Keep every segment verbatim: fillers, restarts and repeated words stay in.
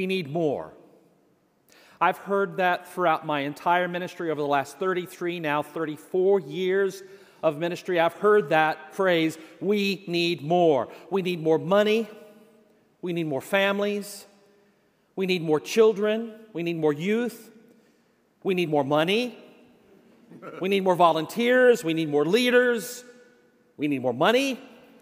we need more. I've heard that throughout my entire ministry over the last thirty-three, now thirty-four years of ministry. I've heard that phrase, we need more. We need more money. We need more families. We need more children. We need more youth. We need more money. We need more volunteers. We need more leaders. We need more money.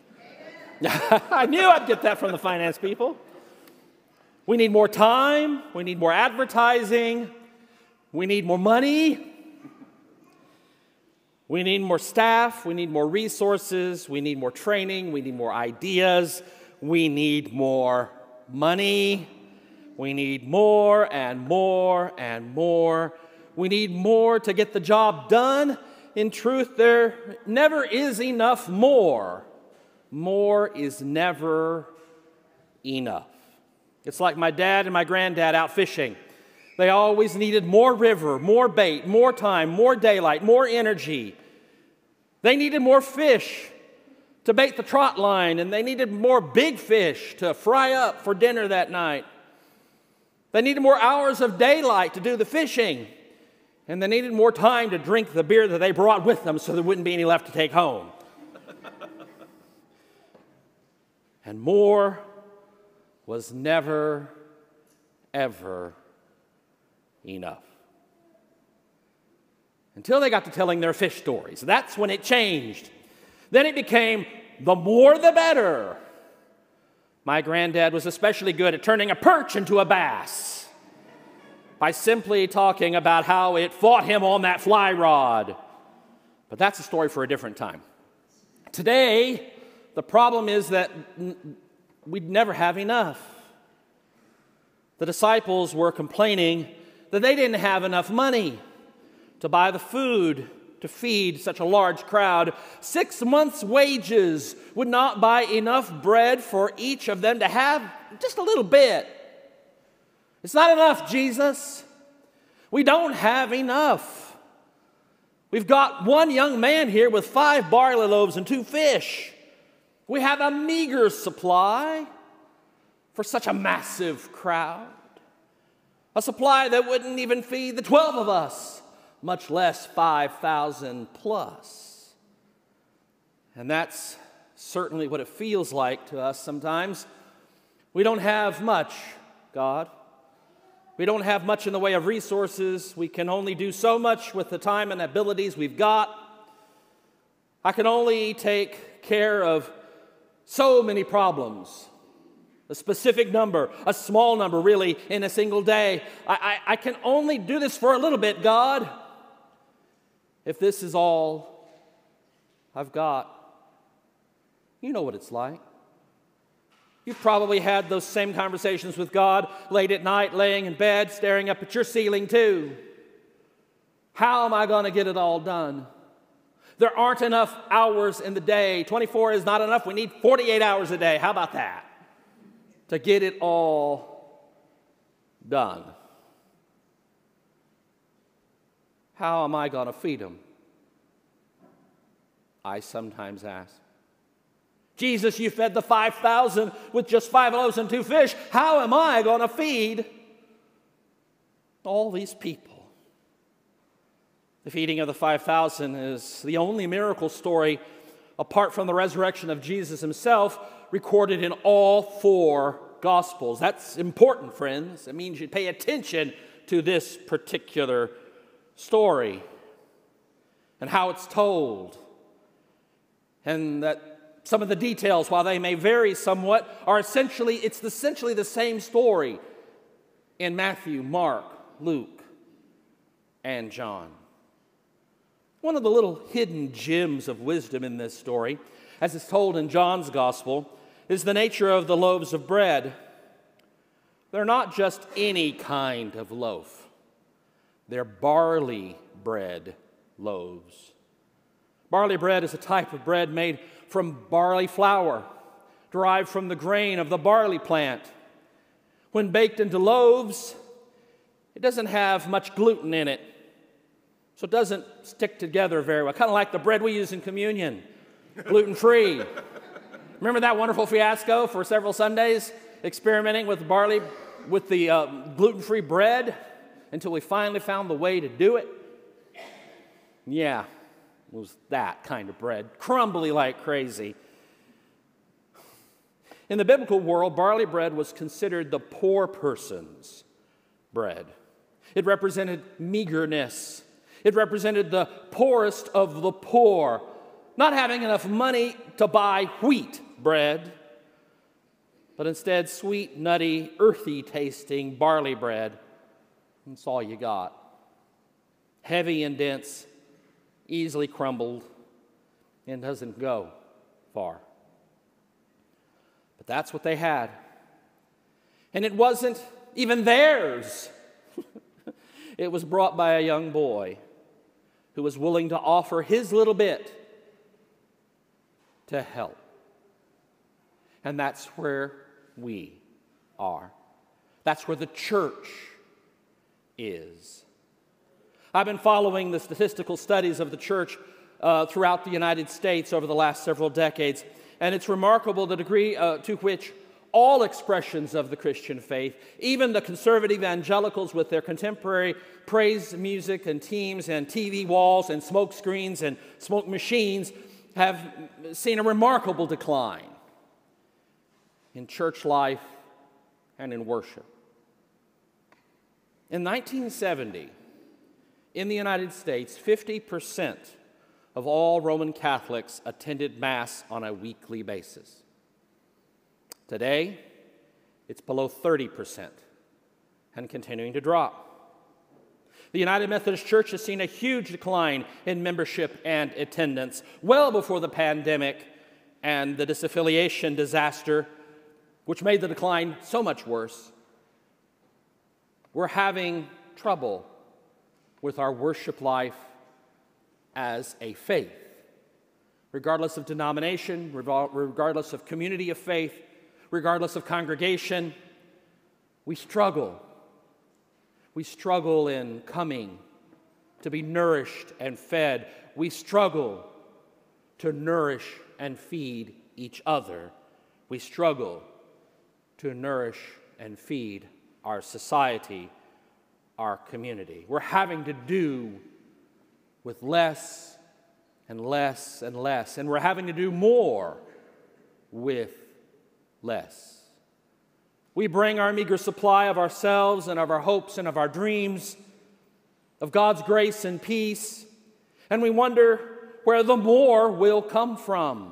I knew I'd get that from the finance people. We need more time. We need more advertising. We need more money. We need more staff. We need more resources. We need more training. We need more ideas. We need more money. We need more and more and more. We need more to get the job done. In truth, there never is enough more. More is never enough. It's like my dad and my granddad out fishing. They always needed more river, more bait, more time, more daylight, more energy. They needed more fish to bait the trot line, and they needed more big fish to fry up for dinner that night. They needed more hours of daylight to do the fishing, and they needed more time to drink the beer that they brought with them so there wouldn't be any left to take home. And more was never, ever enough. Until they got to telling their fish stories. That's when it changed. Then it became the more the better. My granddad was especially good at turning a perch into a bass by simply talking about how it fought him on that fly rod. But that's a story for a different time. Today, the problem is that we'd never have enough. The disciples were complaining that they didn't have enough money to buy the food to feed such a large crowd. Six months' wages would not buy enough bread for each of them to have just a little bit. It's not enough, Jesus. We don't have enough. We've got one young man here with five barley loaves and two fish. We have a meager supply for such a massive crowd. A supply that wouldn't even feed the twelve of us, much less five thousand plus. And that's certainly what it feels like to us sometimes. We don't have much, God. We don't have much in the way of resources. We can only do so much with the time and abilities we've got. I can only take care of so many problems. A specific number, a small number really, in a single day. I, I, I can only do this for a little bit, God. If this is all I've got, you know what it's like. You've probably had those same conversations with God late at night, laying in bed, staring up at your ceiling too. How am I going to get it all done? There aren't enough hours in the day. twenty-four is not enough. We need forty-eight hours a day. How about that? To get it all done. How am I going to feed them? I sometimes ask. Jesus, you fed the five thousand with just five loaves and two fish. How am I going to feed all these people? The feeding of the five thousand is the only miracle story, apart from the resurrection of Jesus himself, recorded in all four Gospels. That's important, friends. It means you pay attention to this particular story and how it's told. And that some of the details, while they may vary somewhat, are essentially, it's essentially the same story in Matthew, Mark, Luke, and John. One of the little hidden gems of wisdom in this story, as it's told in John's Gospel, is the nature of the loaves of bread. They're not just any kind of loaf. They're barley bread loaves. Barley bread is a type of bread made from barley flour, derived from the grain of the barley plant. When baked into loaves, it doesn't have much gluten in it, so it doesn't stick together very well. Kind of like the bread we use in communion, gluten-free. Remember that wonderful fiasco for several Sundays, experimenting with barley with the uh, gluten-free bread until we finally found the way to do it. Yeah, it was that kind of bread, crumbly like crazy. In the biblical world, barley bread was considered the poor person's bread. It represented meagerness. It represented the poorest of the poor, not having enough money to buy wheat bread, but instead sweet, nutty, earthy-tasting barley bread. That's all you got. Heavy and dense, easily crumbled, and doesn't go far. But that's what they had. And it wasn't even theirs. It was brought by a young boy who was willing to offer his little bit to help. And that's where we are. That's where the church is. I've been following the statistical studies of the church uh, throughout the United States over the last several decades, and it's remarkable the degree uh, to which all expressions of the Christian faith, even the conservative evangelicals with their contemporary praise music and teams and T V walls and smoke screens and smoke machines, have seen a remarkable decline in church life and in worship. In nineteen seventy, in the United States, fifty percent of all Roman Catholics attended Mass on a weekly basis. Today, it's below thirty percent and continuing to drop. The United Methodist Church has seen a huge decline in membership and attendance well before the pandemic and the disaffiliation disaster, which made the decline so much worse. We're having trouble with our worship life as a faith. Regardless of denomination, regardless of community of faith, regardless of congregation, we struggle. We struggle in coming to be nourished and fed. We struggle to nourish and feed each other. We struggle to nourish and feed our society, our community. We're having to do with less and less and less, and we're having to do more with less. We bring our meager supply of ourselves and of our hopes and of our dreams, of God's grace and peace, and we wonder where the more will come from.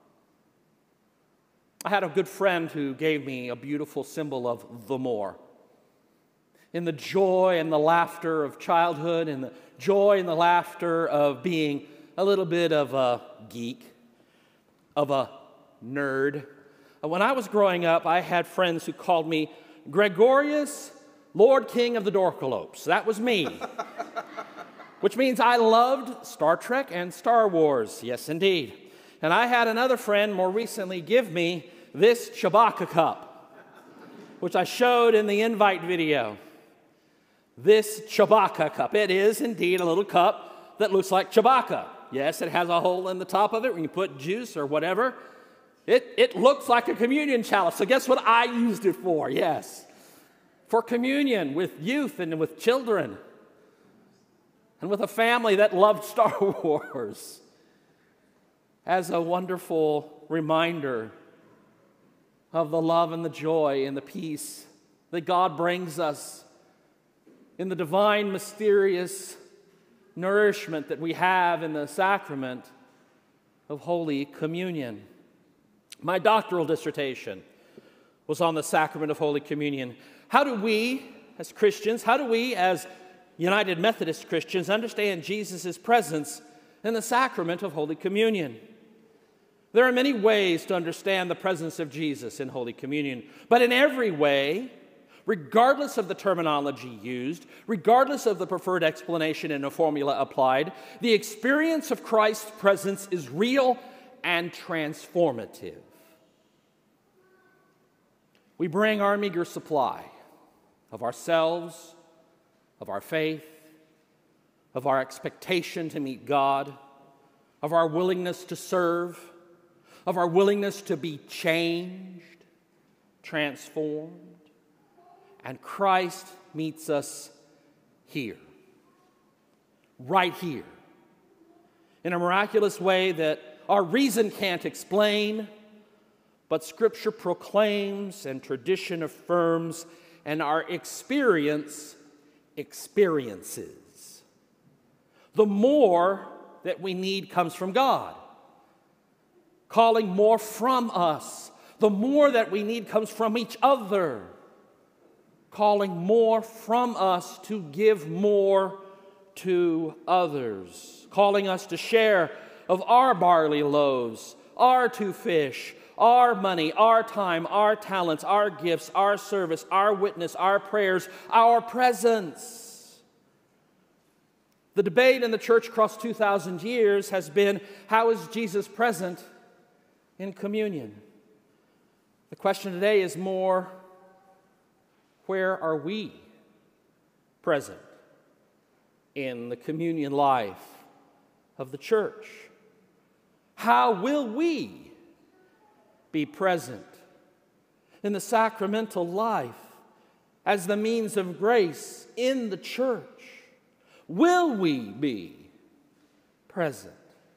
I had a good friend who gave me a beautiful symbol of the more. In the joy and the laughter of childhood, and the joy and the laughter of being a little bit of a geek, of a nerd. When I was growing up, I had friends who called me Gregorius, Lord King of the Dorkalopes. That was me. Which means I loved Star Trek and Star Wars. Yes, indeed. And I had another friend more recently give me this Chewbacca cup, which I showed in the invite video. This Chewbacca cup. It is indeed a little cup that looks like Chewbacca. Yes, it has a hole in the top of it where you put juice or whatever. It, it looks like a communion chalice. So guess what I used it for? Yes. For communion with youth and with children. And with a family that loved Star Wars. As a wonderful reminder of the love and the joy and the peace that God brings us in the divine, mysterious nourishment that we have in the sacrament of Holy Communion. My doctoral dissertation was on the sacrament of Holy Communion. How do we, as Christians, how do we, as United Methodist Christians, understand Jesus' presence in the sacrament of Holy Communion? There are many ways to understand the presence of Jesus in Holy Communion, but in every way, regardless of the terminology used, regardless of the preferred explanation and a formula applied, the experience of Christ's presence is real and transformative. We bring our meager supply of ourselves, of our faith, of our expectation to meet God, of our willingness to serve, of our willingness to be changed, transformed, And Christ meets us here, right here, in a miraculous way that our reason can't explain, but Scripture proclaims and tradition affirms, and our experience experiences. The more that we need comes from God, calling more from us. The more that we need comes from each other, calling more from us to give more to others, calling us to share of our barley loaves, our two fish, our money, our time, our talents, our gifts, our service, our witness, our prayers, our presence. The debate in the church across two thousand years has been, how is Jesus present in communion? The question today is more, where are we present in the communion life of the church? How will we be present in the sacramental life as the means of grace in the church? Will we be present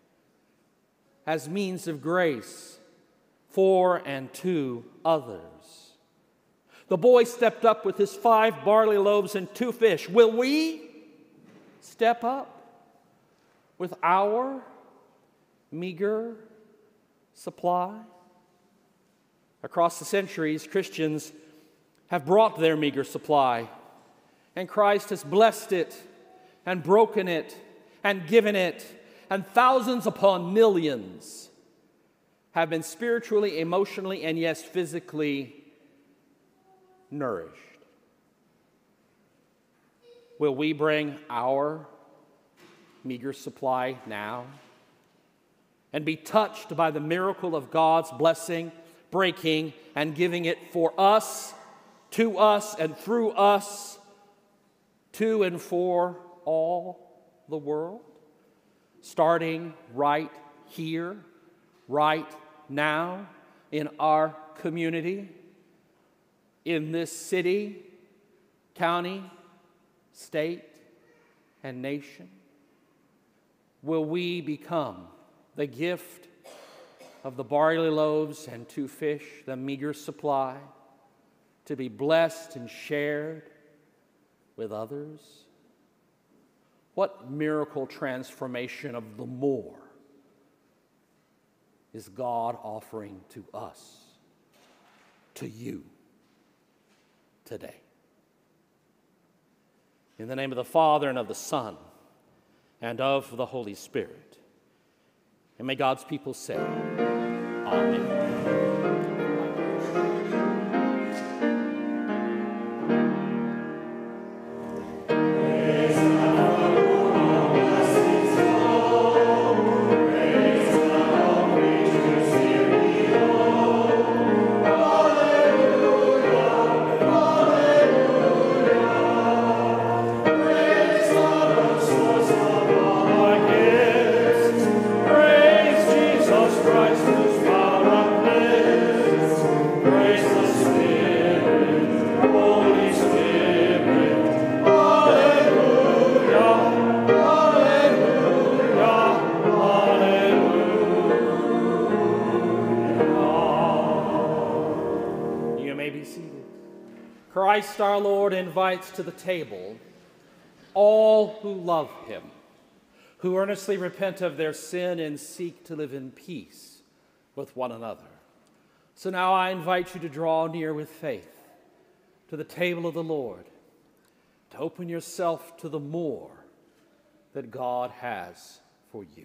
as means of grace for and to others? The boy stepped up with his five barley loaves and two fish. Will we step up with our meager supply? Across the centuries, Christians have brought their meager supply, and Christ has blessed it and broken it and given it, and thousands upon millions have been spiritually, emotionally, and yes, physically nourished. Will we bring our meager supply now and be touched by the miracle of God's blessing, breaking and giving it for us, to us, and through us, to and for all the world, starting right here, right now, in our community, in this city, county, state, and nation? Will we become the gift of the barley loaves and two fish, the meager supply, to be blessed and shared with others? What miracle transformation of the more is God offering to us, to you, today? In the name of the Father, and of the Son, and of the Holy Spirit. And may God's people say, Amen. Christ our Lord invites to the table all who love him, who earnestly repent of their sin and seek to live in peace with one another. So now I invite you to draw near with faith to the table of the Lord, to open yourself to the more that God has for you.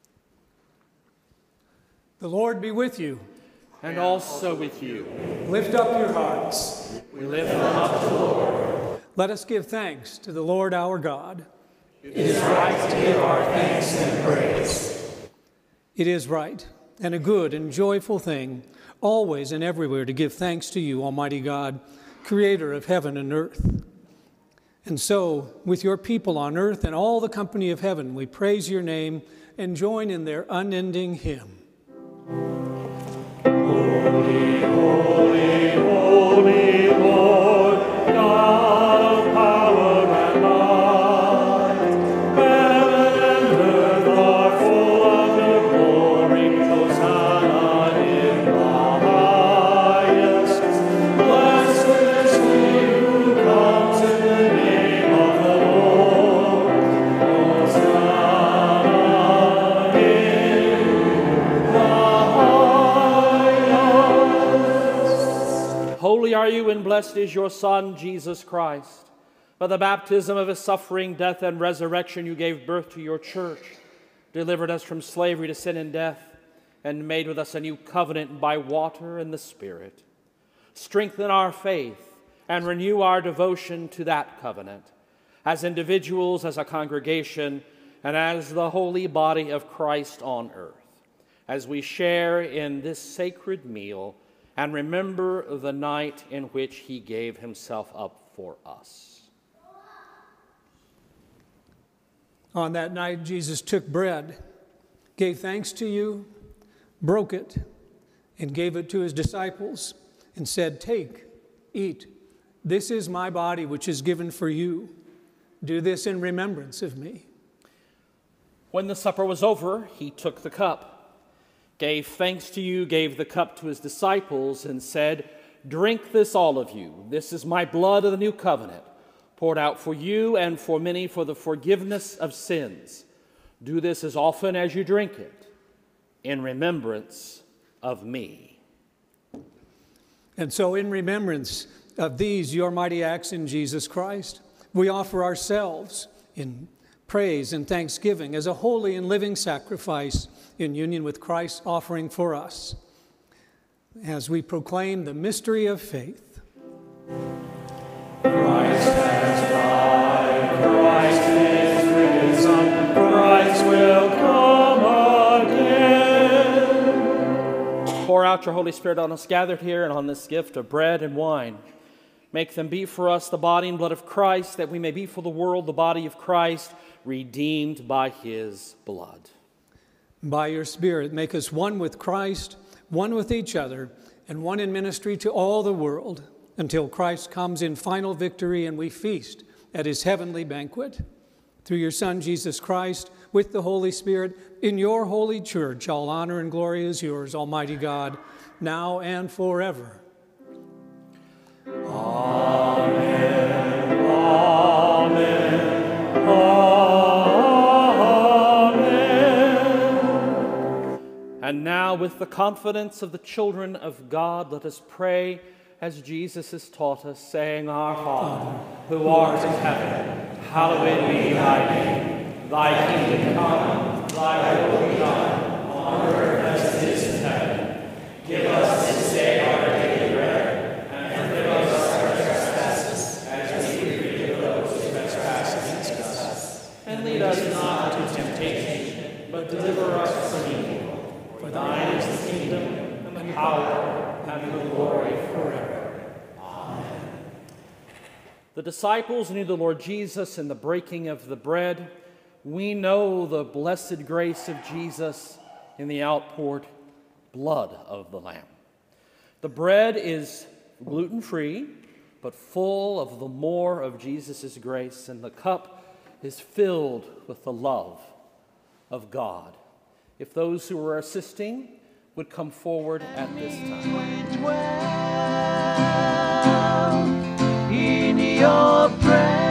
The Lord be with you. And also with you. Lift up your hearts. We lift them up to the Lord. Let us give thanks to the Lord our God. It is right to give our thanks and praise. It is right and a good and joyful thing, always and everywhere, to give thanks to you, Almighty God, creator of heaven and earth. And so, with your people on earth and all the company of heaven, we praise your name and join in their unending hymn. Holy, holy, holy Lord God. Holy are you, and blessed is your Son, Jesus Christ. By the baptism of his suffering, death, and resurrection, you gave birth to your church, delivered us from slavery to sin and death, and made with us a new covenant by water and the Spirit. Strengthen our faith and renew our devotion to that covenant, as individuals, as a congregation, and as the holy body of Christ on earth, as we share in this sacred meal and remember the night in which he gave himself up for us. On that night, Jesus took bread, gave thanks to you, broke it, and gave it to his disciples, and said, "Take, eat. This is my body, which is given for you. Do this in remembrance of me." When the supper was over, he took the cup, gave thanks to you, gave the cup to his disciples, and said, "Drink this, all of you. This is my blood of the new covenant, poured out for you and for many for the forgiveness of sins. Do this as often as you drink it, in remembrance of me." And so in remembrance of these, your mighty acts in Jesus Christ, we offer ourselves in praise and thanksgiving as a holy and living sacrifice in union with Christ's offering for us, as we proclaim the mystery of faith. Christ has died, Christ is risen, Christ will come again. Pour out your Holy Spirit on us gathered here and on this gift of bread and wine. Make them be for us the body and blood of Christ, that we may be for the world the body of Christ, redeemed by his blood. By your Spirit, make us one with Christ, one with each other, and one in ministry to all the world, until Christ comes in final victory and we feast at his heavenly banquet. Through your Son, Jesus Christ, with the Holy Spirit, in your holy church, all honor and glory is yours, Almighty God, now and forever. Amen. Amen. Amen. And now, with the confidence of the children of God, let us pray as Jesus has taught us, saying, Our Father, who art in heaven, hallowed be thy name. Thy kingdom come, thy will be done, on earth as it is in heaven. Give us this day our daily bread, and forgive us our trespasses, as we forgive those who trespass against us. And lead us not into temptation, but deliver us from evil. For thine is the kingdom, and the power, and the glory forever. The disciples knew the Lord Jesus in the breaking of the bread. We know the blessed grace of Jesus in the outpoured blood of the Lamb. The bread is gluten-free, but full of the more of Jesus' grace, and the cup is filled with the love of God. If those who are assisting would come forward at this time. In your presence.